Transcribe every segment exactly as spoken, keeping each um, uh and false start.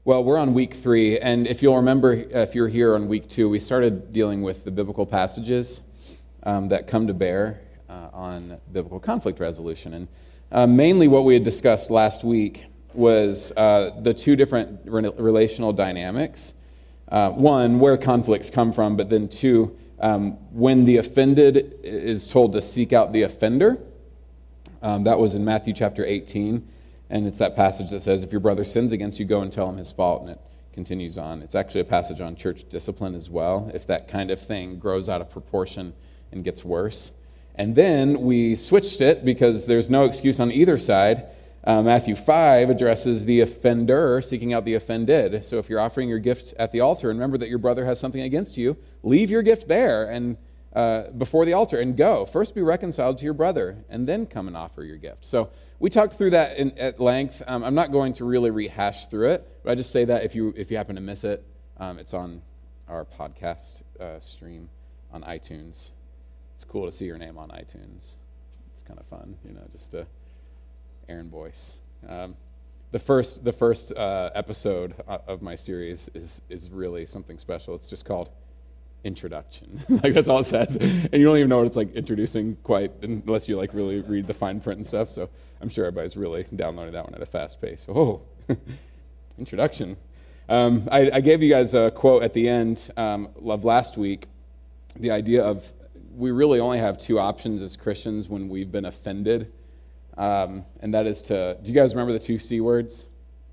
Well, we're on week three, and if you'll remember, if you're here on week two, we started dealing with the biblical passages um, that come to bear uh, on biblical conflict resolution. And uh, mainly what we had discussed last week was uh, the two different re- relational dynamics. Uh, one, where conflicts come from, but then two, um, when the offended is told to seek out the offender. Um, that was in Matthew chapter eighteen. And it's that passage that says, if your brother sins against you, go and tell him his fault, and it continues on. It's actually a passage on church discipline as well, if that kind of thing grows out of proportion and gets worse. And then we switched it because there's no excuse on either side. Uh, Matthew five addresses the offender seeking out the offended. So if you're offering your gift at the altar, and remember that your brother has something against you, leave your gift there and uh, before the altar and go. First be reconciled to your brother, and then come and offer your gift. So we talked through that in, at length. Um, I'm not going to really rehash through it, but I just say that if you if you happen to miss it, um, it's on our podcast uh, stream on iTunes. It's cool to see your name on iTunes. It's kind of fun, you know, just uh, Aaron Boyce. Um, the first the first uh, episode of my series is is really something special. It's just called Introduction. Like, that's all it says, and you don't even know what it's like introducing quite unless you like really read the fine print and stuff. So I'm sure everybody's really downloading that one at a fast pace. Oh, introduction. Um, I, I gave you guys a quote at the end um, of last week. The idea of we really only have two options as Christians when we've been offended, um, and that is to. Do you guys remember the two C words?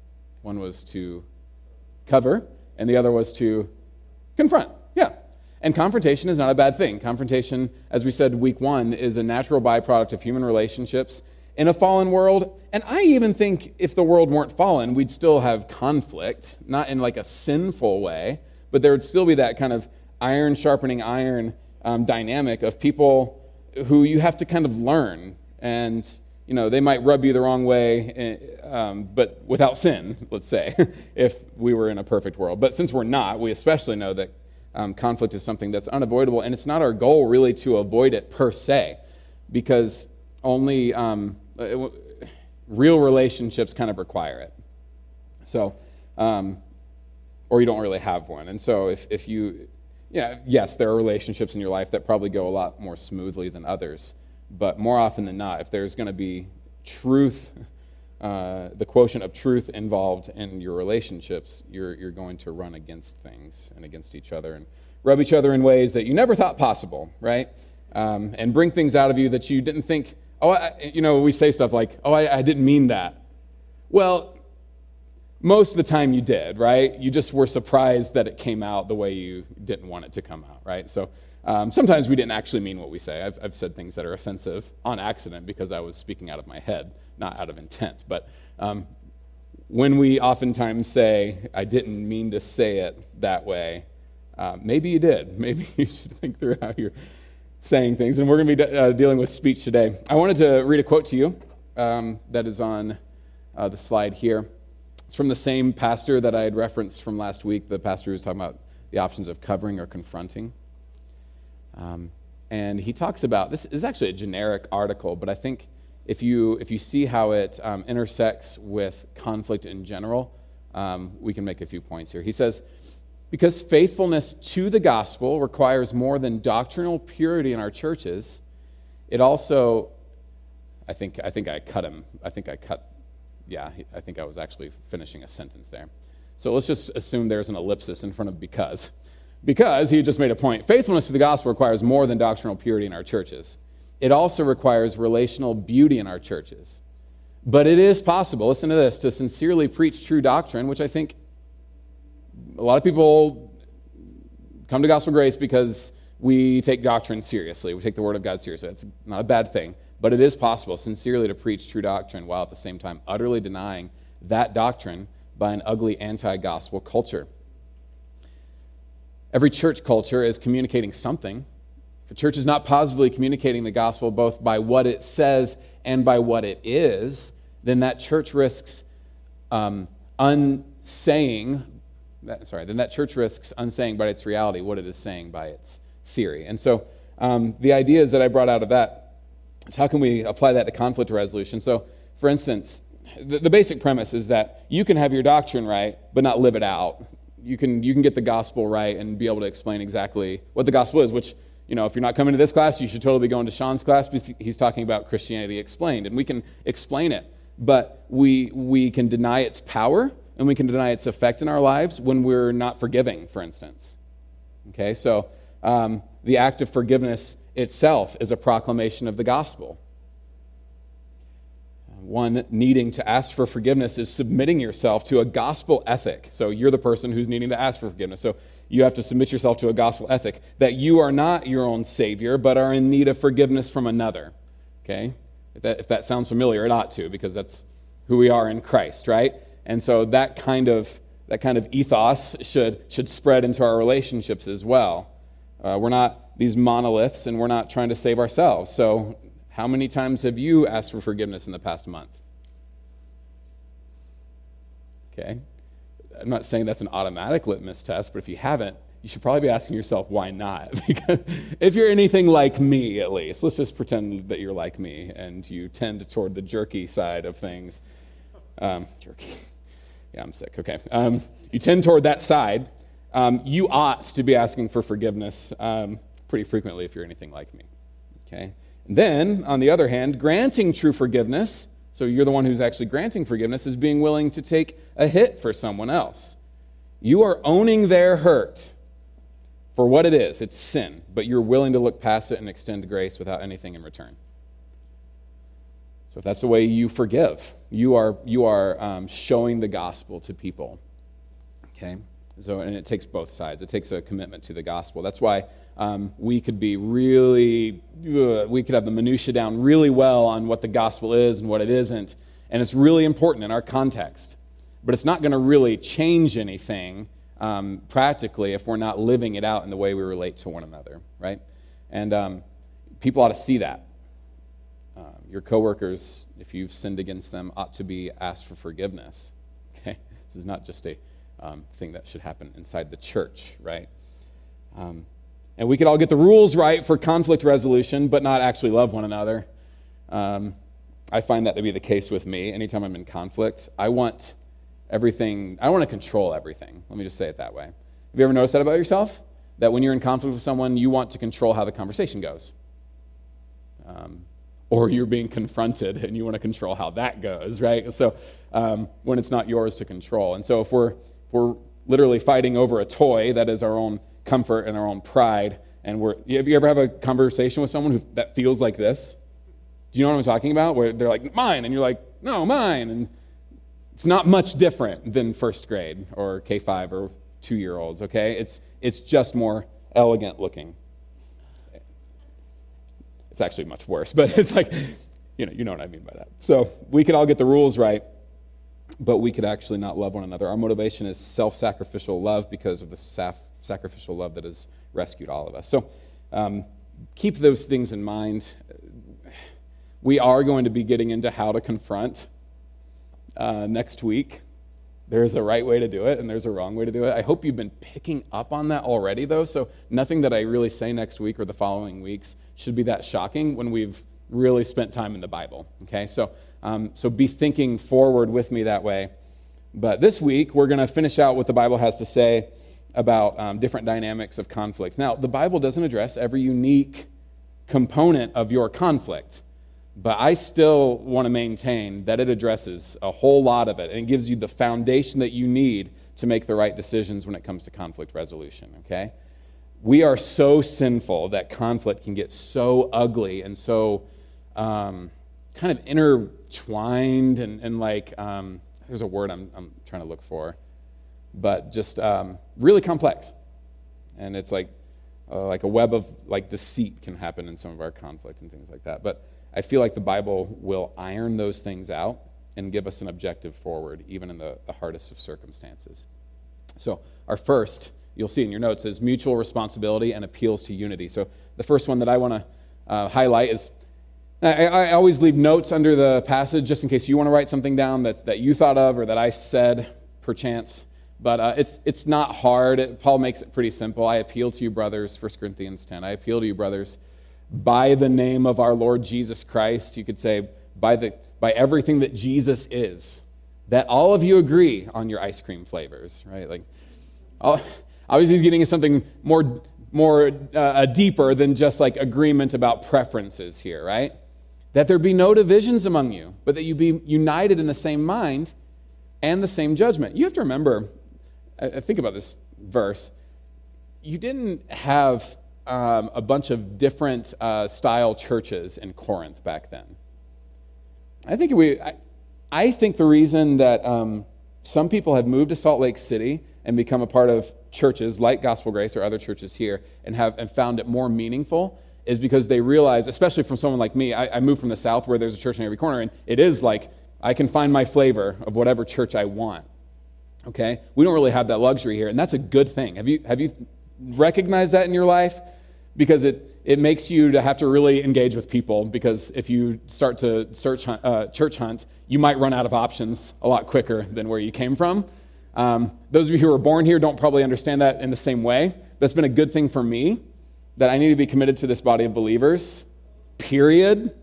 One was to cover, and the other was to confront. Yeah. And confrontation is not a bad thing. Confrontation, as we said week one, is a natural byproduct of human relationships in a fallen world. And I even think if the world weren't fallen, we'd still have conflict, not in like a sinful way, but there would still be that kind of iron sharpening iron um, dynamic of people who you have to kind of learn. And, you know, they might rub you the wrong way, um, but without sin, let's say, if we were in a perfect world. But since we're not, we especially know that Um, conflict is something that's unavoidable, and it's not our goal really to avoid it per se, because only um, it, real relationships kind of require it. So, um, or you don't really have one. And so if, if you, yeah, yes, there are relationships in your life that probably go a lot more smoothly than others, but more often than not, if there's going to be truth, Uh, the quotient of truth involved in your relationships, you're you're going to run against things and against each other and rub each other in ways that you never thought possible, right? Um, and bring things out of you that you didn't think, oh, I, you know, we say stuff like, oh, I, I didn't mean that. Well, most of the time you did, right? You just were surprised that it came out the way you didn't want it to come out, right? So um, sometimes we didn't actually mean what we say. I've, I've said things that are offensive on accident because I was speaking out of my head, not out of intent. But um, when we oftentimes say, I didn't mean to say it that way, uh, maybe you did. Maybe you should think through how you're saying things. And we're going to be de- uh, dealing with speech today. I wanted to read a quote to you um, that is on uh, the slide here. It's from the same pastor that I had referenced from last week, the pastor who was talking about the options of covering or confronting. Um, and he talks about, this is actually a generic article, but I think If you if you see how it um, intersects with conflict in general, um, we can make a few points here. He says, because faithfulness to the gospel requires more than doctrinal purity in our churches, it also, I think I think I cut him. I think I cut, yeah, I think I was actually finishing a sentence there. So let's just assume there's an ellipsis in front of because. Because he just made a point. Faithfulness to the gospel requires more than doctrinal purity in our churches. It also requires relational beauty in our churches. But it is possible, listen to this, to sincerely preach true doctrine, which I think a lot of people come to Gospel Grace because we take doctrine seriously. We take the Word of God seriously. That's not a bad thing. But it is possible sincerely to preach true doctrine while at the same time utterly denying that doctrine by an ugly anti-gospel culture. Every church culture is communicating something. The church is not positively communicating the gospel both by what it says and by what it is, then that church risks um, unsaying, sorry, then that church risks unsaying by its reality what it is saying by its theory. And so um, the ideas that I brought out of that is how can we apply that to conflict resolution? So, for instance, the, the basic premise is that you can have your doctrine right, but not live it out. You can you can get the gospel right and be able to explain exactly what the gospel is, which, you know, if you're not coming to this class, you should totally be going to Sean's class because he's talking about Christianity explained, and we can explain it, but we we can deny its power and we can deny its effect in our lives when we're not forgiving, for instance. Okay, so um, the act of forgiveness itself is a proclamation of the gospel. One needing to ask for forgiveness is submitting yourself to a gospel ethic. So you're the person who's needing to ask for forgiveness. So you have to submit yourself to a gospel ethic that you are not your own savior, but are in need of forgiveness from another. Okay? If that, if that sounds familiar, it ought to, because that's who we are in Christ, right? And so that kind of that kind of ethos should should spread into our relationships as well. Uh, we're not these monoliths, and we're not trying to save ourselves. So how many times have you asked for forgiveness in the past month? Okay. I'm not saying that's an automatic litmus test, but if you haven't, you should probably be asking yourself, why not? Because if you're anything like me, at least, let's just pretend that you're like me and you tend toward the jerky side of things. Um, jerky. Yeah, I'm sick. Okay. Um, you tend toward that side. Um, you ought to be asking for forgiveness um, pretty frequently if you're anything like me. Okay. And then, on the other hand, granting true forgiveness, so you're the one who's actually granting forgiveness, is being willing to take a hit for someone else. You are owning their hurt for what it is. It's sin, but you're willing to look past it and extend grace without anything in return. So if that's the way you forgive, you are you are um, showing the gospel to people. Okay? So, and it takes both sides. It takes a commitment to the gospel. That's why um, we could be really, uh, we could have the minutia down really well on what the gospel is and what it isn't, and it's really important in our context. But it's not going to really change anything um, practically if we're not living it out in the way we relate to one another, right? And um, people ought to see that. Uh, your coworkers, if you've sinned against them, ought to be asked for forgiveness. Okay, this is not just a um, thing that should happen inside the church, right? Um, and we could all get the rules right for conflict resolution, but not actually love one another. Um, I find that to be the case with me. Anytime I'm in conflict, I want everything. I want to control everything. Let me just say it that way. Have you ever noticed that about yourself? That when you're in conflict with someone, you want to control how the conversation goes. Um, or you're being confronted and you want to control how that goes, right? So um, when it's not yours to control. And so if we're, if we're literally fighting over a toy that is our own comfort and our own pride, and we're, have you ever have a conversation with someone who that feels like this? Do you know what I'm talking about? Where they're like, mine, and you're like, no, mine. And it's not much different than first grade or K five or two-year-olds, okay? It's it's just more elegant looking. It's actually much worse, but it's like, you know, you know what I mean by that. So we could all get the rules right, but we could actually not love one another. Our motivation is self-sacrificial love because of the saf- sacrificial love that has rescued all of us. So um, keep those things in mind. We are going to be getting into how to confront uh, next week. There's a right way to do it, and there's a wrong way to do it. I hope you've been picking up on that already, though, so nothing that I really say next week or the following weeks should be that shocking when we've really spent time in the Bible, okay? So, um, so be thinking forward with me that way. But this week, we're going to finish out what the Bible has to say about um, different dynamics of conflict. Now, the Bible doesn't address every unique component of your conflict, but I still want to maintain that it addresses a whole lot of it and gives you the foundation that you need to make the right decisions when it comes to conflict resolution, okay? We are so sinful that conflict can get so ugly and so um, kind of intertwined and, and like, um, there's a word I'm, I'm trying to look for, but just um, really complex. And it's like, uh, like a web of like deceit can happen in some of our conflict and things like that. But I feel like the Bible will iron those things out and give us an objective forward, even in the, the hardest of circumstances. So our first, you'll see in your notes, is mutual responsibility and appeals to unity. So the first one that I want to uh, highlight is, I, I always leave notes under the passage just in case you want to write something down that's, that you thought of or that I said perchance. But uh, it's it's not hard. It, Paul makes it pretty simple. I appeal to you, brothers, First Corinthians ten. I appeal to you, brothers, by the name of our Lord Jesus Christ. You could say, by the by everything that Jesus is, that all of you agree on your ice cream flavors, right? Like, obviously he's getting at something more, more uh, deeper than just like agreement about preferences here, right? That there be no divisions among you, but that you be united in the same mind and the same judgment. You have to remember, I think about this verse, you didn't have um, a bunch of different uh, style churches in Corinth back then. I think we, I, I think the reason that um, some people have moved to Salt Lake City and become a part of churches like Gospel Grace or other churches here and have and found it more meaningful is because they realize, especially from someone like me, I, I moved from the South where there's a church in every corner, and it is like I can find my flavor of whatever church I want. Okay, we don't really have that luxury here, and that's a good thing. Have you have you recognized that in your life? Because it it makes you to have to really engage with people. Because if you start to search hunt, uh, church hunt, you might run out of options a lot quicker than where you came from. Um, those of you who are born here don't probably understand that in the same way. That's been a good thing for me, that I need to be committed to this body of believers. Period.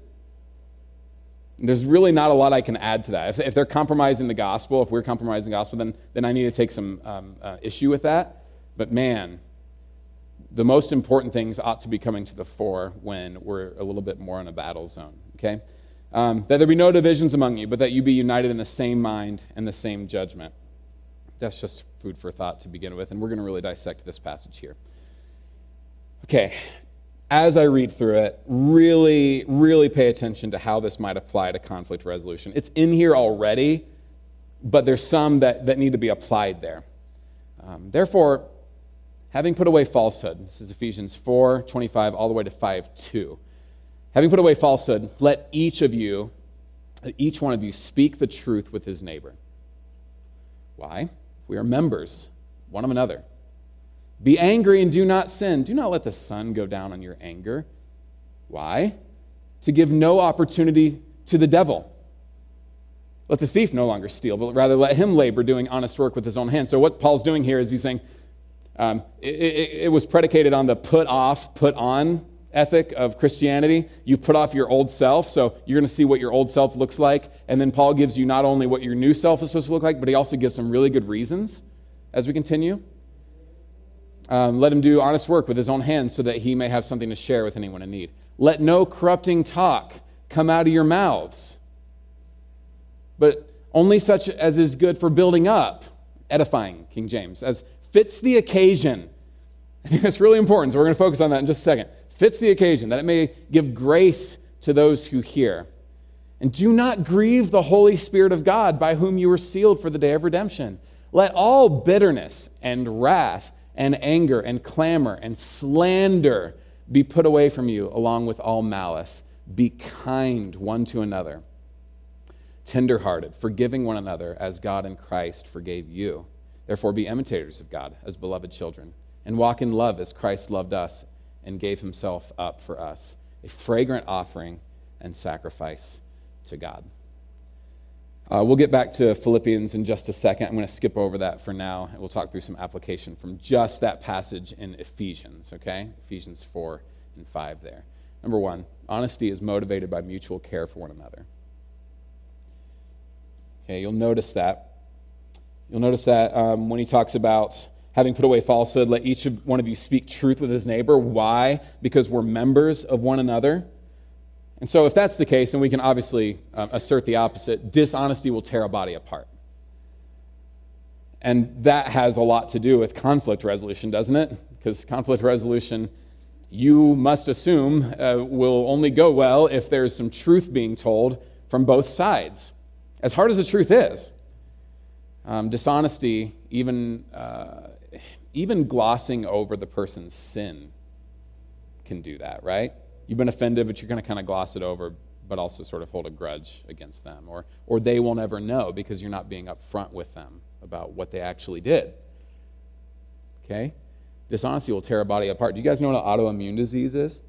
There's really not a lot I can add to that. If, if they're compromising the gospel, if we're compromising the gospel, then, then I need to take some um, uh, issue with that. But man, the most important things ought to be coming to the fore when we're a little bit more in a battle zone, okay? Um, that there be no divisions among you, but that you be united in the same mind and the same judgment. That's just food for thought to begin with, and we're going to really dissect this passage here. Okay. As I read through it, really, really pay attention to how this might apply to conflict resolution. It's in here already, but there's some that, that need to be applied there. Um, Therefore, having put away falsehood, this is Ephesians four twenty-five all the way to five two. Having put away falsehood, let each of you, each one of you, speak the truth with his neighbor. Why? We are members, one of another. Be angry and do not sin. Do not let the sun go down on your anger. Why? To give no opportunity to the devil. Let the thief no longer steal, but rather let him labor doing honest work with his own hands. So what Paul's doing here is he's saying um, it, it, it was predicated on the put off, put on ethic of Christianity. You've put off your old self, so you're going to see what your old self looks like. And then Paul gives you not only what your new self is supposed to look like, but he also gives some really good reasons as we continue. Um, let him do honest work with his own hands so that he may have something to share with anyone in need. Let no corrupting talk come out of your mouths, but only such as is good for building up, edifying, King James, as fits the occasion. I think that's really important, so we're going to focus on that in just a second. Fits the occasion, that it may give grace to those who hear. And do not grieve the Holy Spirit of God, by whom you were sealed for the day of redemption. Let all bitterness and wrath and anger and clamor and slander be put away from you, along with all malice. Be kind one to another, tenderhearted, forgiving one another as God in Christ forgave you. Therefore be imitators of God as beloved children, and walk in love as Christ loved us and gave himself up for us, a fragrant offering and sacrifice to God. Uh, we'll get back to Philippians in just a second. I'm going to skip over that for now, and we'll talk through some application from just that passage in Ephesians, okay? Ephesians four and five there. Number one, honesty is motivated by mutual care for one another. Okay, you'll notice that. You'll notice that um, when he talks about having put away falsehood, let each of one of you speak truth with his neighbor. Why? Because we're members of one another. And so if that's the case, and we can obviously um, assert the opposite, dishonesty will tear a body apart. And that has a lot to do with conflict resolution, doesn't it? Because conflict resolution, you must assume, uh, will only go well if there's some truth being told from both sides. As hard as the truth is, um, dishonesty, even, uh, even glossing over the person's sin can do that, right? You've been offended, but you're going to kind of gloss it over, but also sort of hold a grudge against them. Or or they will never know because you're not being upfront with them about what they actually did. Okay? Dishonesty will tear a body apart. Do you guys know what an autoimmune disease is?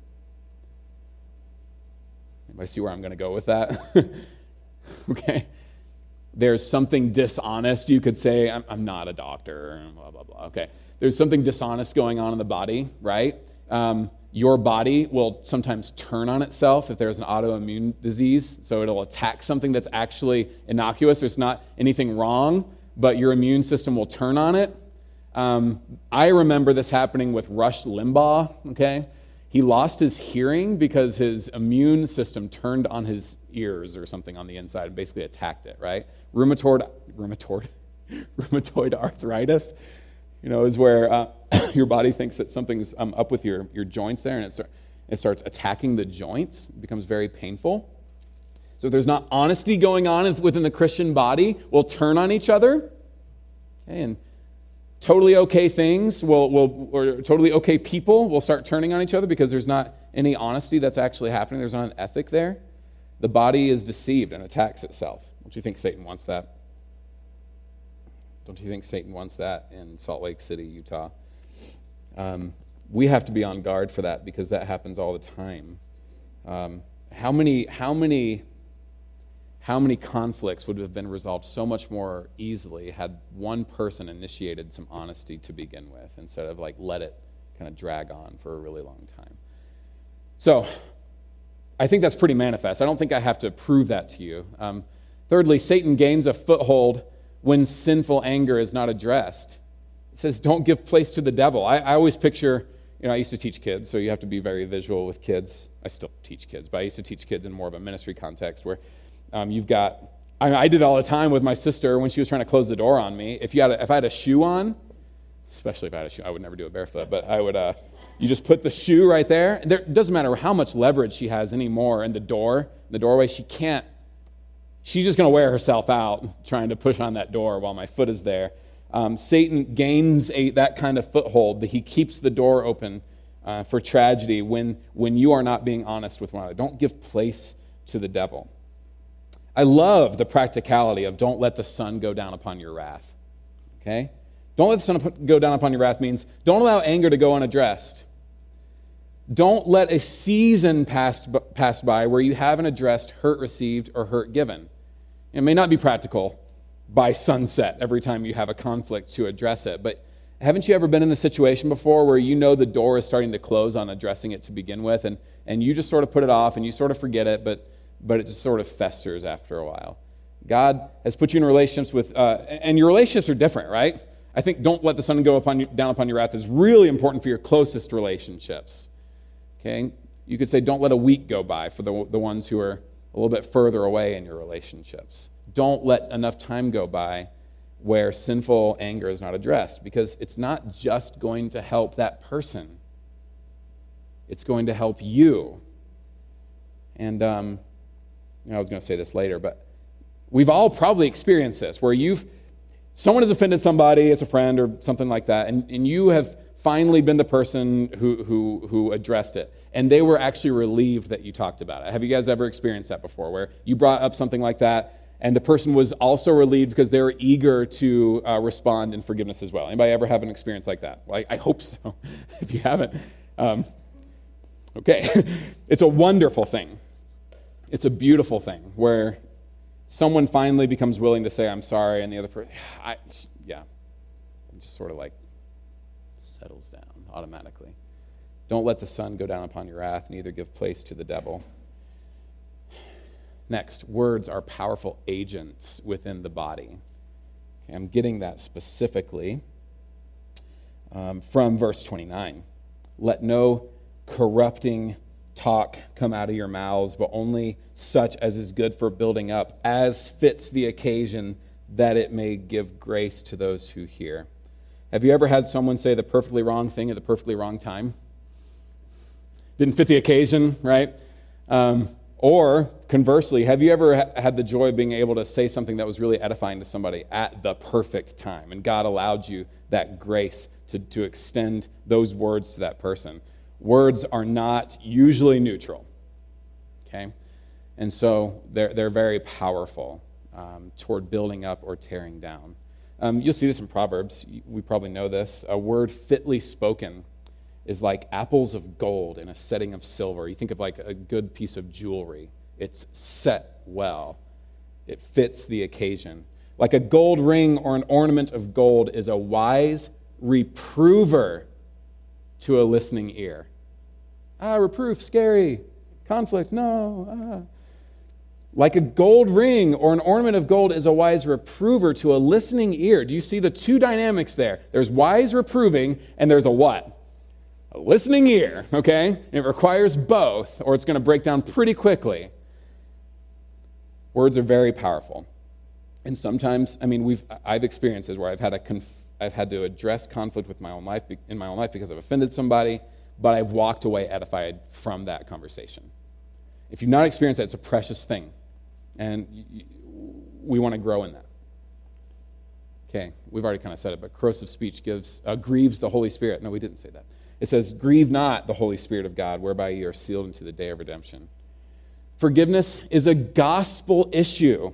Anybody see where I'm going to go with that? Okay? There's something dishonest. You could say, I'm, I'm not a doctor, blah, blah, blah. Okay. There's something dishonest going on in the body, right? Um, your body will sometimes turn on itself if there's an autoimmune disease. So it'll attack something that's actually innocuous. There's not anything wrong, but your immune system will turn on it. Um, I remember this happening with Rush Limbaugh, okay? He lost his hearing because his immune system turned on his ears or something on the inside and basically attacked it, right? Rheumatoid, rheumatoid, rheumatoid arthritis, you know, is where uh, your body thinks that something's um, up with your, your joints there, and it, start, it starts attacking the joints. It becomes very painful. So if there's not honesty going on within the Christian body, we'll turn on each other. Okay, and totally okay things will, will, or totally okay people will start turning on each other because there's not any honesty that's actually happening. There's not an ethic there. The body is deceived and attacks itself. Don't you think Satan wants that? Don't you think Satan wants that in Salt Lake City, Utah? Um, we have to be on guard for that because that happens all the time. Um, how many, how many, how many conflicts would have been resolved so much more easily had one person initiated some honesty to begin with instead of like let it kind of drag on for a really long time? So, I think that's pretty manifest. I don't think I have to prove that to you. Um, thirdly, Satan gains a foothold when sinful anger is not addressed. It says, don't give place to the devil. I, I always picture, you know, I used to teach kids, so you have to be very visual with kids. I still teach kids, but I used to teach kids in more of a ministry context where um, you've got, I, I did it all the time with my sister when she was trying to close the door on me. If you had a, if I had a shoe on, especially if I had a shoe, I would never do it barefoot, but I would, uh, you just put the shoe right there. There. It doesn't matter how much leverage she has anymore in the door, the doorway, she can't. She's just going to wear herself out trying to push on that door while my foot is there. Um, Satan gains a, that kind of foothold, that he keeps the door open uh, for tragedy when, when you are not being honest with one another. Don't give place to the devil. I love the practicality of don't let the sun go down upon your wrath. Okay? Don't let the sun go down upon your wrath means don't allow anger to go unaddressed. Don't let a season pass, pass by where you haven't addressed hurt received or hurt given. It may not be practical by sunset every time you have a conflict to address it, but haven't you ever been in a situation before where you know the door is starting to close on addressing it to begin with, and, and you just sort of put it off and you sort of forget it, but, but it just sort of festers after a while? God has put you in relationships with, uh, and your relationships are different, right? I think don't let the sun go upon you, down upon your wrath is really important for your closest relationships. Okay, you could say don't let a week go by for the, the ones who are a little bit further away in your relationships. Don't let enough time go by where sinful anger is not addressed, because it's not just going to help that person. It's going to help you. And um, you know, I was going to say this later, but we've all probably experienced this, where you've someone has offended somebody, it's a friend or something like that, and, and you have finally been the person who, who, who addressed it. And they were actually relieved that you talked about it. Have you guys ever experienced that before, where you brought up something like that, and the person was also relieved because they were eager to uh, respond in forgiveness as well? Anybody ever have an experience like that? Well, I, I hope so, if you haven't. Um, okay. It's a wonderful thing. It's a beautiful thing, where someone finally becomes willing to say, I'm sorry, and the other person, I, yeah, I'm just sort of like, settles down automatically. Don't let the sun go down upon your wrath, neither give place to the devil. Next, words are powerful agents within the body. Okay, I'm getting that specifically um, from verse twenty-nine. Let no corrupting talk come out of your mouths, but only such as is good for building up, as fits the occasion, that it may give grace to those who hear. Have you ever had someone say the perfectly wrong thing at the perfectly wrong time? Didn't fit the occasion, right? Um, or conversely, have you ever ha- had the joy of being able to say something that was really edifying to somebody at the perfect time, and God allowed you that grace to, to extend those words to that person? Words are not usually neutral, okay? And so they're, they're very powerful um, toward building up or tearing down. Um, you'll see this in Proverbs. We probably know this. A word fitly spoken is like apples of gold in a setting of silver. You think of like a good piece of jewelry. It's set well. It fits the occasion. Like a gold ring or an ornament of gold is a wise reprover to a listening ear. Ah, reproof, scary. Conflict, no. Ah. Like a gold ring or an ornament of gold is a wise reprover to a listening ear. Do you see the two dynamics there? There's wise reproving, and there's a what? A listening ear, okay? And it requires both, or it's going to break down pretty quickly. Words are very powerful. And sometimes, I mean, we've I've experiences where I've had a conf- I've had to address conflict with my own life in my own life because I've offended somebody, but I've walked away edified from that conversation. If you've not experienced that, it's a precious thing. And we want to grow in that. Okay, we've already kind of said it, but corrosive speech gives uh, grieves the Holy Spirit. No, we didn't say that. It says, grieve not the Holy Spirit of God, whereby you are sealed into the day of redemption. Forgiveness is a gospel issue.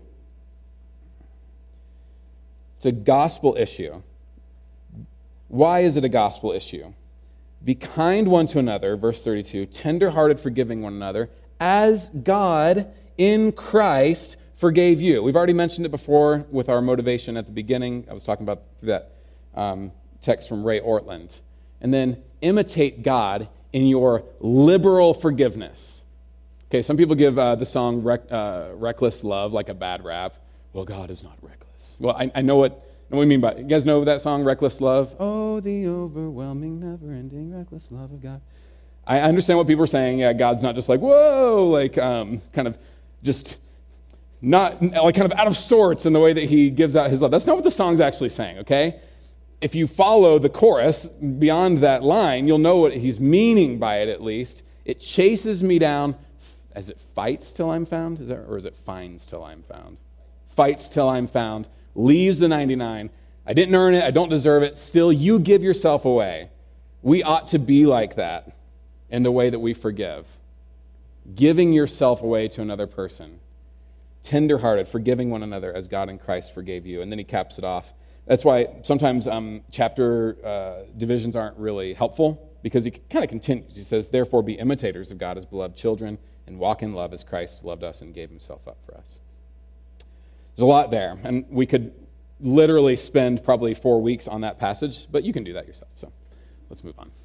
It's a gospel issue. Why is it a gospel issue? Be kind one to another, verse thirty-two, tender-hearted, forgiving one another, as God in Christ forgave you. We've already mentioned it before with our motivation at the beginning. I was talking about that um, text from Ray Ortland. And then imitate God in your liberal forgiveness. Okay, some people give uh, the song Rec- uh, Reckless Love like a bad rap. Well, God is not reckless. Well, I, I know what, know what I mean by it. You guys know that song, Reckless Love? Oh, the overwhelming, never-ending, reckless love of God. I understand what people are saying. Yeah, God's not just like, whoa, like um, kind of just not, like kind of out of sorts in the way that he gives out his love. That's not what the song's actually saying, okay? If you follow the chorus beyond that line, you'll know what he's meaning by it at least. It chases me down. As it fights till I'm found? Is that, or is it finds till I'm found? Fights till I'm found. Leaves the ninety-nine. I didn't earn it. I don't deserve it. Still, you give yourself away. We ought to be like that in the way that we forgive. Giving yourself away to another person. Tender-hearted, forgiving one another as God in Christ forgave you. And then he caps it off. That's why sometimes um, chapter uh, divisions aren't really helpful, because he kind of continues. He says, therefore be imitators of God as beloved children, and walk in love as Christ loved us and gave himself up for us. There's a lot there, and we could literally spend probably four weeks on that passage, but you can do that yourself. So let's move on.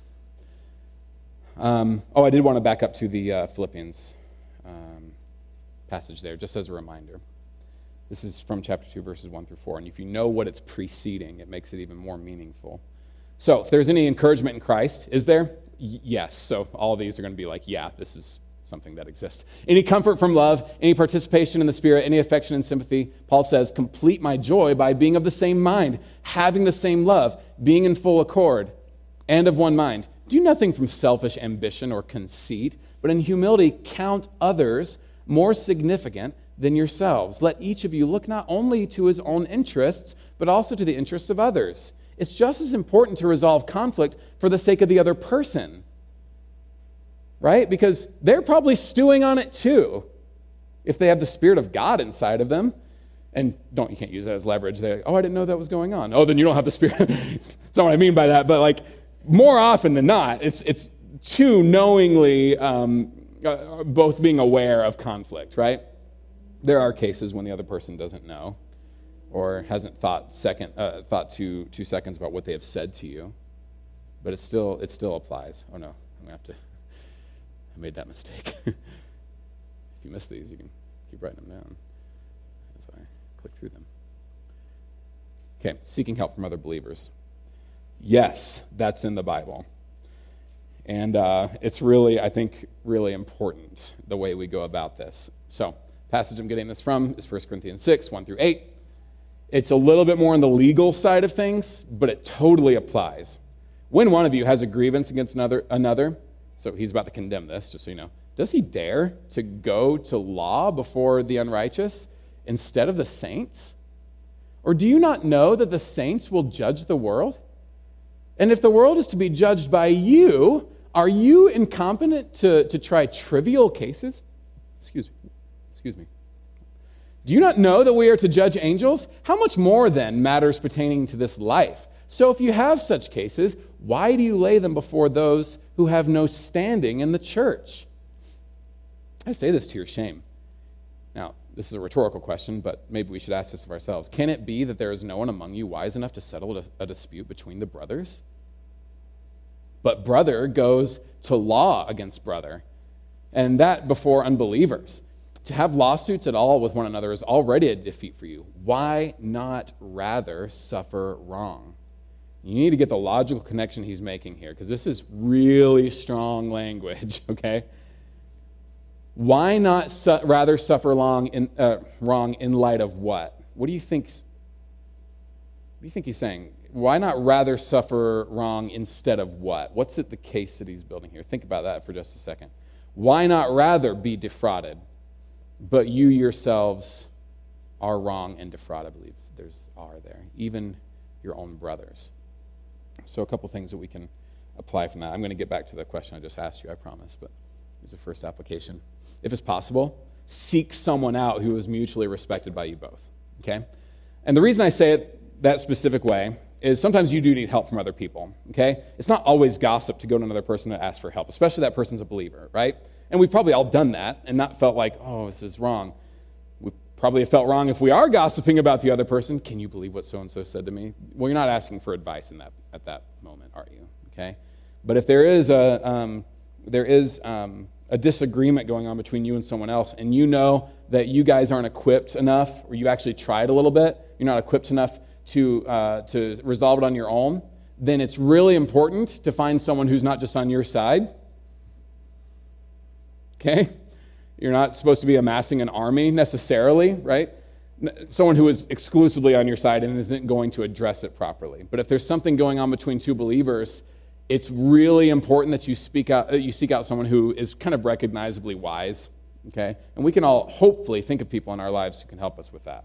Um, oh, I did want to back up to the uh, Philippians um, passage there, just as a reminder. This is from chapter two, verses one through four, and if you know what it's preceding, it makes it even more meaningful. So if there's any encouragement in Christ, is there? Y- yes. So all of these are going to be like, yeah, this is something that exists. Any comfort from love, any participation in the Spirit, any affection and sympathy. Paul says, complete my joy by being of the same mind, having the same love, being in full accord, and of one mind. Do nothing from selfish ambition or conceit, but in humility count others more significant than yourselves. Let each of you look not only to his own interests, but also to the interests of others. It's just as important to resolve conflict for the sake of the other person. Right? Because they're probably stewing on it too. If they have the Spirit of God inside of them. And don't you can't use that as leverage. They're like, oh, I didn't know that was going on. Oh, then you don't have the Spirit. That's not what I mean by that. But like more often than not, it's it's two knowingly um, uh, both being aware of conflict, right? There are cases when the other person doesn't know or hasn't thought second uh, thought two two seconds about what they have said to you. But it still it still applies. Oh no, I'm gonna have to I made that mistake. If you miss these, you can keep writing them down as I click through them. Okay, seeking help from other believers. Yes, that's in the Bible. And uh, it's really, I think, really important the way we go about this. So, passage I'm getting this from is First Corinthians six, one through eight. It's a little bit more on the legal side of things, but it totally applies. When one of you has a grievance against another, another, so he's about to condemn this, just so you know, does he dare to go to law before the unrighteous instead of the saints? Or do you not know that the saints will judge the world? And if the world is to be judged by you, are you incompetent to, to try trivial cases? Excuse me. Excuse me. Do you not know that we are to judge angels? How much more, then, matters pertaining to this life? So if you have such cases, why do you lay them before those who have no standing in the church? I say this to your shame. Now, this is a rhetorical question, but maybe we should ask this of ourselves. Can it be that there is no one among you wise enough to settle a, a dispute between the brothers? but brother goes to law against brother, and that before unbelievers. To have lawsuits at all with one another is already a defeat for you. Why not rather suffer wrong? You need to get the logical connection he's making here, because this is really strong language, okay? Why not su- rather suffer long in, uh, wrong in light of what? What do you think? What do you think he's saying? Why not rather suffer wrong instead of what? What's it the case that he's building here? Think about that for just a second. Why not rather be defrauded, but you yourselves are wrong and defrauded? I believe there's are there, even your own brothers. So a couple things that we can apply from that. I'm going to get back to the question I just asked you, I promise, but here's the first application. If it's possible, seek someone out who is mutually respected by you both, okay? And the reason I say it that specific way is sometimes you do need help from other people, okay? It's not always gossip to go to another person to ask for help, especially that person's a believer, right? And we've probably all done that and not felt like, oh, this is wrong. We probably have felt wrong if we are gossiping about the other person. Can you believe what so-and-so said to me? Well, you're not asking for advice in that at that moment, are you? Okay? But if there is a um, there is um, a disagreement going on between you and someone else, and you know that you guys aren't equipped enough, or you actually tried a little bit, you're not equipped enough to uh, to resolve it on your own, then it's really important to find someone who's not just on your side. Okay? You're not supposed to be amassing an army necessarily, right? Someone who is exclusively on your side and isn't going to address it properly. But if there's something going on between two believers, it's really important that you speak out, you seek out someone who is kind of recognizably wise, okay? And we can all hopefully think of people in our lives who can help us with that.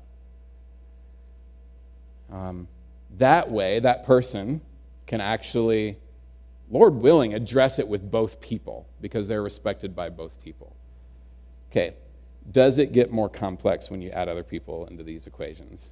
Um, that way, that person can actually, Lord willing, address it with both people because they're respected by both people. Okay, does it get more complex when you add other people into these equations?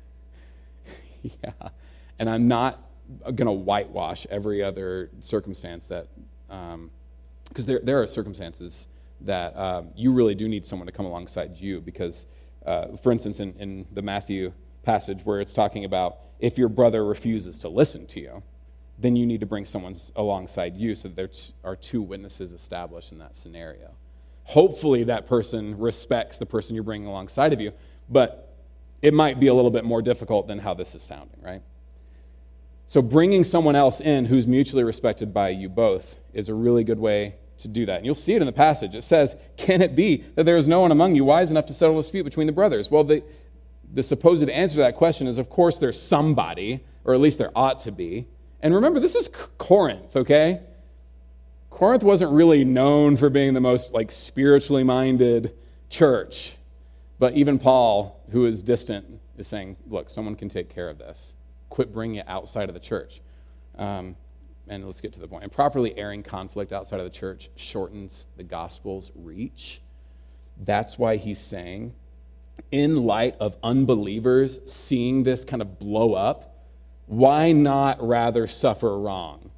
Yeah, and I'm not going to whitewash every other circumstance that, um, because there, there are circumstances that um, you really do need someone to come alongside you because, uh, for instance, in, in the Matthew passage where it's talking about if your brother refuses to listen to you, then you need to bring someone alongside you so that there are two witnesses established in that scenario. Hopefully that person respects the person you're bringing alongside of you, but it might be a little bit more difficult than how this is sounding, right? So bringing someone else in who's mutually respected by you both is a really good way to do that. And you'll see it in the passage. It says, can it be that there is no one among you wise enough to settle a dispute between the brothers? Well, the, the supposed answer to that question is, of course, there's somebody, or at least there ought to be. And remember, this is Corinth, okay? Corinth wasn't really known for being the most like spiritually minded church. But even Paul, who is distant, is saying, look, someone can take care of this. Quit bringing it outside of the church. Um, and let's get to the point. And properly airing conflict outside of the church shortens the gospel's reach. That's why he's saying, in light of unbelievers seeing this kind of blow up, why not rather suffer wrong?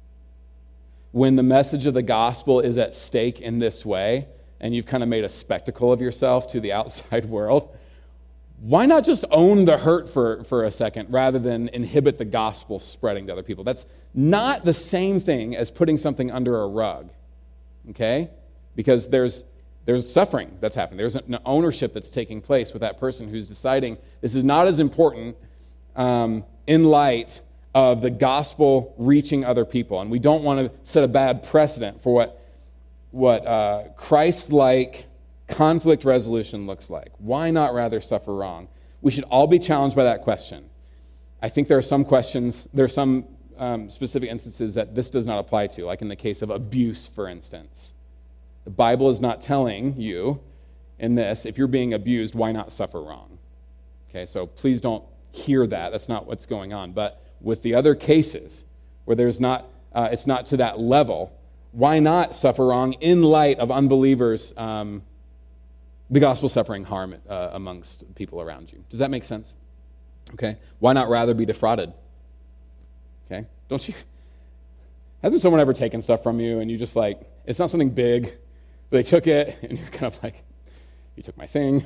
When the message of the gospel is at stake in this way, and you've kind of made a spectacle of yourself to the outside world, why not just own the hurt for, for a second rather than inhibit the gospel spreading to other people? That's not the same thing as putting something under a rug, okay? Because there's there's suffering that's happening. There's an ownership that's taking place with that person who's deciding this is not as important um, in light of the gospel reaching other people. And we don't want to set a bad precedent for what, what uh, Christ-like conflict resolution looks like. Why not rather suffer wrong? We should all be challenged by that question. I think there are some questions, there are some um, specific instances that this does not apply to, like in the case of abuse, for instance. The Bible is not telling you in this, if you're being abused, why not suffer wrong? Okay, so please don't hear that. That's not what's going on. But with the other cases where there's not, uh, it's not to that level, why not suffer wrong in light of unbelievers, um, the gospel suffering harm uh, amongst people around you? Does that make sense? Okay. Why not rather be defrauded? Okay. Don't you? Hasn't someone ever taken stuff from you and you just like, it's not something big, but they took it and you're kind of like, you took my thing.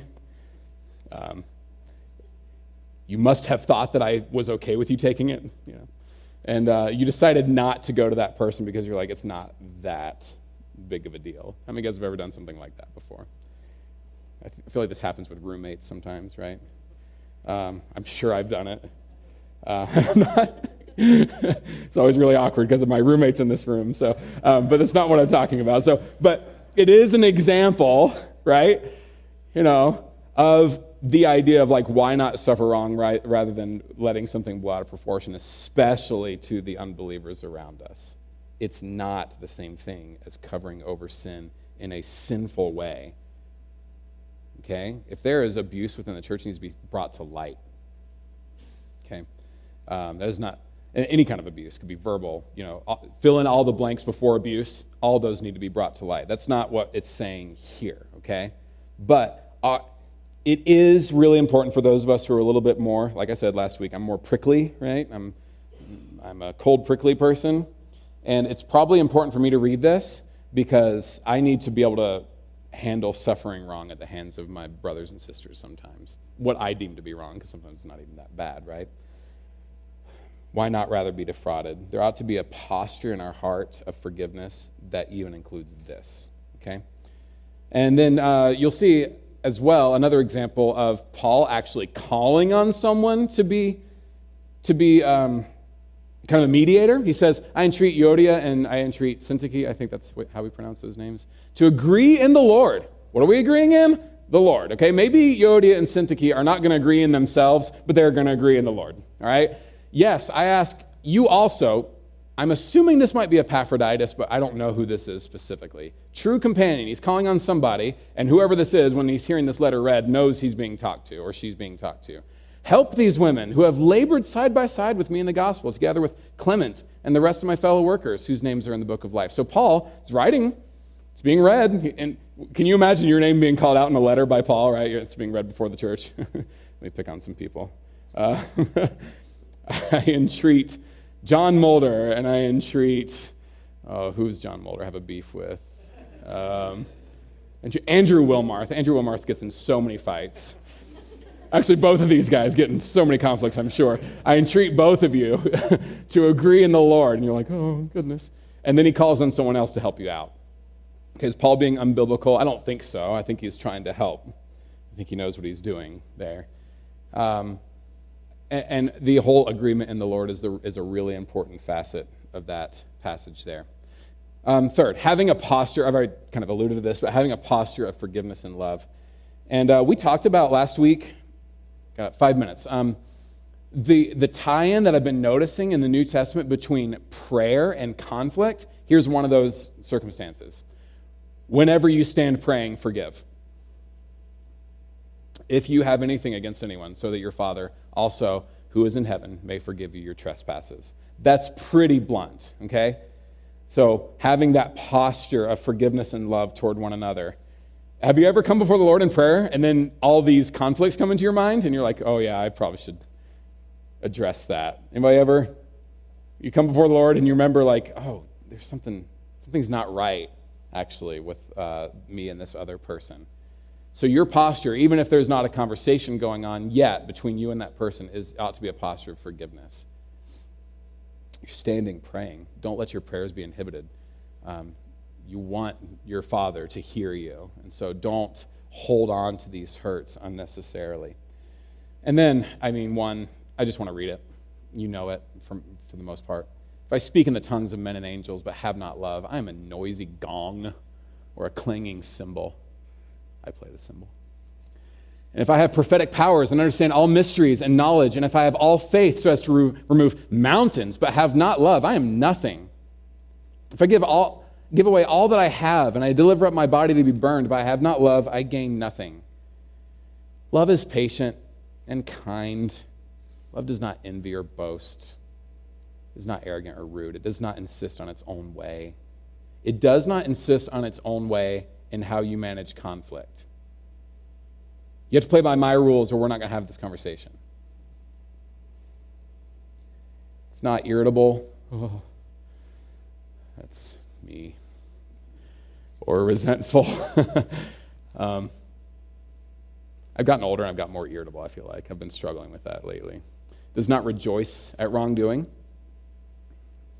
Um, you must have thought that I was okay with you taking it. You know, And uh, you decided not to go to that person because you're like, it's not that big of a deal. How many of you guys have ever done something like that before? I feel like this happens with roommates sometimes, right? Um, I'm sure I've done it. Uh, I'm not, it's always really awkward because of my roommates in this room. So, um, but that's not what I'm talking about. So, but it is an example, right? You know, of the idea of like, why not suffer wrong, right, rather than letting something blow out of proportion, especially to the unbelievers around us. It's not the same thing as covering over sin in a sinful way. Okay? If there is abuse within the church, it needs to be brought to light. Okay? Um, that is not any kind of abuse. It could be verbal, you know, fill in all the blanks before abuse. All those need to be brought to light. That's not what it's saying here, okay? But uh, it is really important for those of us who are a little bit more, like I said last week, I'm more prickly, right? I'm, I'm a cold, prickly person. And it's probably important for me to read this because I need to be able to handle suffering wrong at the hands of my brothers and sisters sometimes. What I deem to be wrong, because sometimes it's not even that bad, right? Why not rather be defrauded? There ought to be a posture in our heart of forgiveness that even includes this, okay? And then uh, you'll see as well another example of Paul actually calling on someone to be, to be um, kind of a mediator. He says, I entreat Euodia and I entreat Syntyche, I think that's how we pronounce those names, to agree in the Lord. What are we agreeing in? The Lord, okay? Maybe Euodia and Syntyche are not going to agree in themselves, but they're going to agree in the Lord, all right? Yes, I ask you also, I'm assuming this might be Epaphroditus, but I don't know who this is specifically. True companion, he's calling on somebody, and whoever this is, when he's hearing this letter read, knows he's being talked to or she's being talked to. Help these women who have labored side by side with me in the gospel, together with Clement and the rest of my fellow workers whose names are in the book of life. So Paul is writing, it's being read, and can you imagine your name being called out in a letter by Paul, right? It's being read before the church. Let me pick on some people. Uh, I entreat John Mulder, and I entreat, oh, who's John Mulder I have a beef with? Um, Andrew Wilmarth. Andrew Wilmarth gets in so many fights. Actually, both of these guys get in so many conflicts, I'm sure. I entreat both of you to agree in the Lord. And you're like, oh, goodness. And then he calls on someone else to help you out. Okay, is Paul being unbiblical? I don't think so. I think he's trying to help. I think he knows what he's doing there. Um, And the whole agreement in the Lord is, the, is a really important facet of that passage there. Um, third, having a posture, I've already kind of alluded to this, but having a posture of forgiveness and love. And uh, we talked about last week, got five minutes, um, the, the tie-in that I've been noticing in the New Testament between prayer and conflict. Here's one of those circumstances. Whenever you stand praying, forgive. If you have anything against anyone, so that your Father also, who is in heaven, may forgive you your trespasses. That's pretty blunt, okay? So having that posture of forgiveness and love toward one another. Have you ever come before the Lord in prayer, and then all these conflicts come into your mind, and you're like, oh yeah, I probably should address that. Anybody ever? You come before the Lord, and you remember like, oh, there's something, something's not right, actually, with uh, me and this other person. So your posture, even if there's not a conversation going on yet between you and that person, is ought to be a posture of forgiveness. You're standing praying. Don't let your prayers be inhibited. Um, you want your Father to hear you, and so don't hold on to these hurts unnecessarily. And then, I mean, one, I just want to read it. You know it from, for the most part. If I speak in the tongues of men and angels but have not love, I am a noisy gong or a clanging cymbal. I play the cymbal. And if I have prophetic powers and understand all mysteries and knowledge, and if I have all faith so as to re- remove mountains, but have not love, I am nothing. If I give all, give away all that I have, and I deliver up my body to be burned, but I have not love, I gain nothing. Love is patient and kind. Love does not envy or boast. It is not arrogant or rude. It does not insist on its own way. It does not insist on its own way in how you manage conflict. You have to play by my rules or we're not going to have this conversation. It's not irritable. Oh, that's me. Or resentful. um, I've gotten older and I've got more irritable, I feel like. I've been struggling with that lately. Does not rejoice at wrongdoing.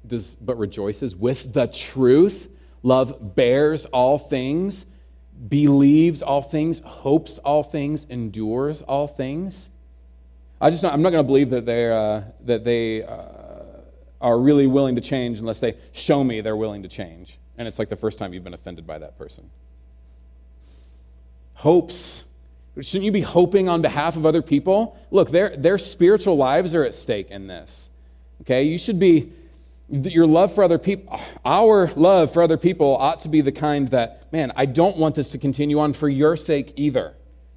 does but rejoices with the truth. Love bears all things, believes all things, hopes all things, endures all things. I just I'm not going to believe that they uh, that they uh, are really willing to change unless they show me they're willing to change, and it's like the first time you've been offended by that person. Hopes. Shouldn't you be hoping on behalf of other people? Look, their their spiritual lives are at stake in this. Okay, you should be. Your love for other people, our love for other people ought to be the kind that, man, I don't want this to continue on for your sake either.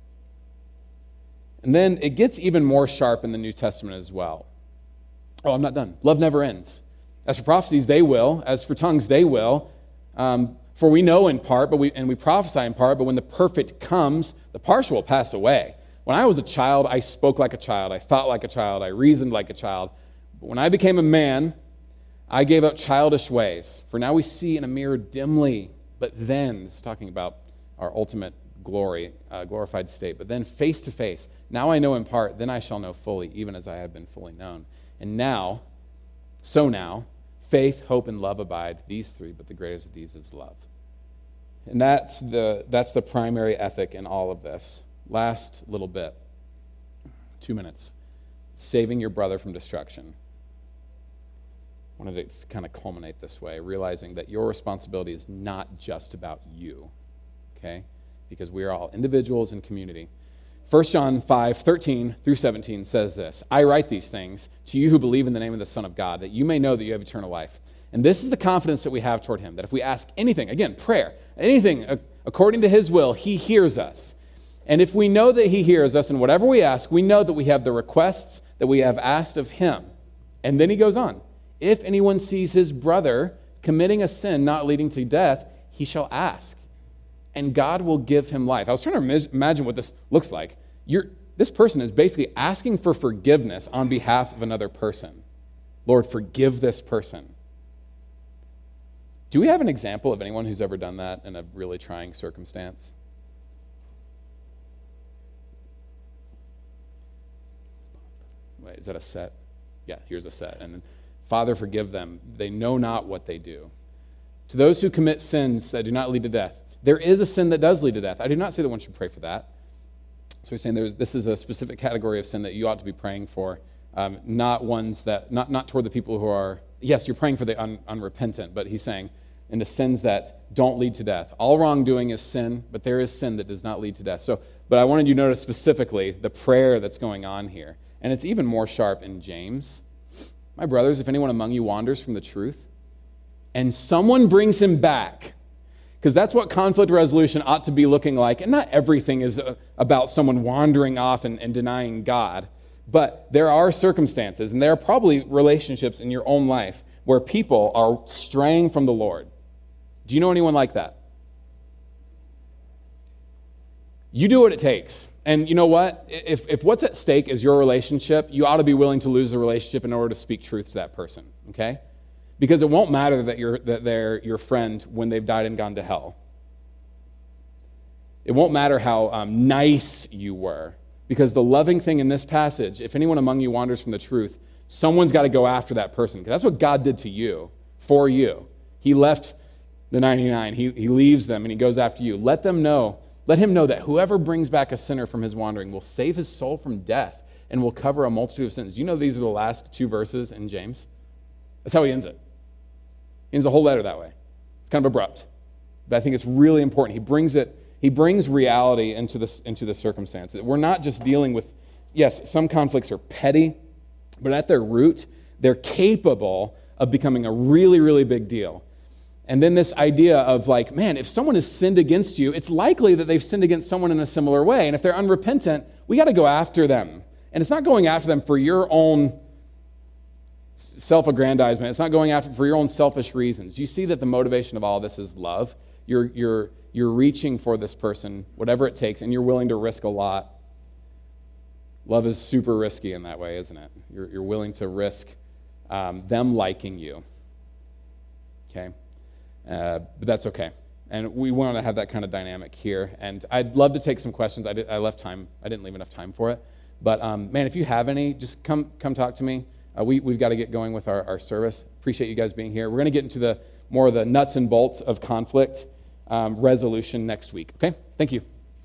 And then it gets even more sharp in the New Testament as well. Oh, I'm not done. Love never ends. As for prophecies, they will. As for tongues, they will. Um, for we know in part, but we and we prophesy in part, but when the perfect comes, the partial will pass away. When I was a child, I spoke like a child. I thought like a child. I reasoned like a child. But when I became a man, I gave up childish ways. For now we see in a mirror dimly, but then, it's talking about our ultimate glory, uh, glorified state, but then face to face. Now I know in part, then I shall know fully, even as I have been fully known. And now, so now, faith, hope, and love abide, these three, but the greatest of these is love. And that's the, that's the primary ethic in all of this. Last little bit, two minutes. Saving your brother from destruction. I wanted to kind of culminate this way, realizing that your responsibility is not just about you, okay? Because we are all individuals in community. First John five, thirteen through seventeen says this, I write these things to you who believe in the name of the Son of God, that you may know that you have eternal life. And this is the confidence that we have toward him, that if we ask anything, again, prayer, anything according to his will, he hears us. And if we know that he hears us in whatever we ask, we know that we have the requests that we have asked of him. And then he goes on. If anyone sees his brother committing a sin not leading to death, he shall ask, and God will give him life. I was trying to imagine what this looks like. You're, this person is basically asking for forgiveness on behalf of another person. Lord, forgive this person. Do we have an example of anyone who's ever done that in a really trying circumstance? Wait, is that a set? Yeah, here's a set. And Father, forgive them. They know not what they do. To those who commit sins that do not lead to death, there is a sin that does lead to death. I do not say that one should pray for that. So he's saying there's, this is a specific category of sin that you ought to be praying for, um, not ones that, not, not toward the people who are, yes, you're praying for the un, unrepentant, but he's saying in the sins that don't lead to death. All wrongdoing is sin, but there is sin that does not lead to death. So, but I wanted you to notice specifically the prayer that's going on here. And it's even more sharp in James. My brothers, if anyone among you wanders from the truth, and someone brings him back, because that's what conflict resolution ought to be looking like, and not everything is about someone wandering off and, and denying God, but there are circumstances, and there are probably relationships in your own life where people are straying from the Lord. Do you know anyone like that? You do what it takes. And you know what? If, if what's at stake is your relationship, you ought to be willing to lose the relationship in order to speak truth to that person, okay? Because it won't matter that, you're, that they're your friend when they've died and gone to hell. It won't matter how um, nice you were, because the loving thing in this passage, if anyone among you wanders from the truth, someone's got to go after that person, because that's what God did to you, for you. He left the ninety-nine. He, he leaves them, and he goes after you. Let them know. Let him know that whoever brings back a sinner from his wandering will save his soul from death and will cover a multitude of sins. Do you know these are the last two verses in James? That's how he ends it. He ends the whole letter that way. It's kind of abrupt, but I think it's really important. He brings it. He brings reality into this into the circumstance. We're not just dealing with, yes, some conflicts are petty, but at their root, they're capable of becoming a really, really big deal. And then this idea of like, man, if someone has sinned against you, it's likely that they've sinned against someone in a similar way. And if they're unrepentant, we got to go after them. And it's not going after them for your own self-aggrandizement. It's not going after for your own selfish reasons. You see that the motivation of all this is love. You're, you're, you're reaching for this person, whatever it takes, and you're willing to risk a lot. Love is super risky in that way, isn't it? You're, you're willing to risk um, them liking you. Okay? Uh, but that's okay. And we want to have that kind of dynamic here. And I'd love to take some questions. I, did, I left time. I didn't leave enough time for it. But, um, man, if you have any, just come come talk to me. uh, we, we've got to get going with our, our service. Appreciate you guys being here. We're going to get into the more of the nuts and bolts of conflict um, resolution next week. Okay? Thank you.